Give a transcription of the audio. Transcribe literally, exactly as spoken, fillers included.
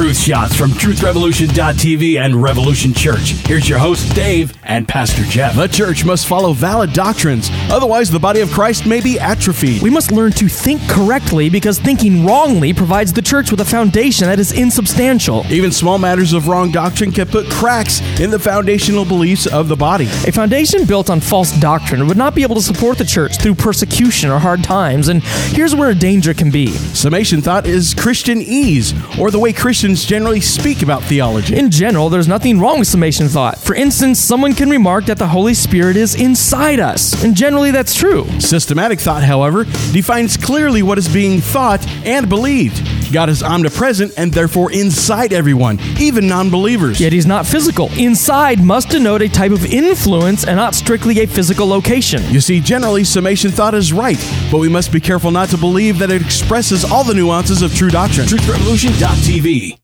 Truth Shots from truth revolution dot t v and Revolution Church. Here's your host, Dave, and Pastor Jeff. The church must follow valid doctrines. Otherwise, the body of Christ may be atrophied. We must learn to think correctly because thinking wrongly provides the church with a foundation that is insubstantial. Even small matters of wrong doctrine can put cracks in the foundational beliefs of the body. A foundation built on false doctrine would not be able to support the church through persecution or hard times, and here's where a danger can be. Summation thought is Christian ease, or the way Christians generally speak about theology. In general, there's nothing wrong with summation thought. For instance, someone can remark that the Holy Spirit is inside us, and generally that's true. Systematic thought, however, defines clearly what is being thought and believed. God is omnipresent and therefore inside everyone, even non-believers. Yet he's not physical. Inside must denote a type of influence and not strictly a physical location. You see, generally, summation thought is right, but we must be careful not to believe that it expresses all the nuances of true doctrine. truth revolution dot t v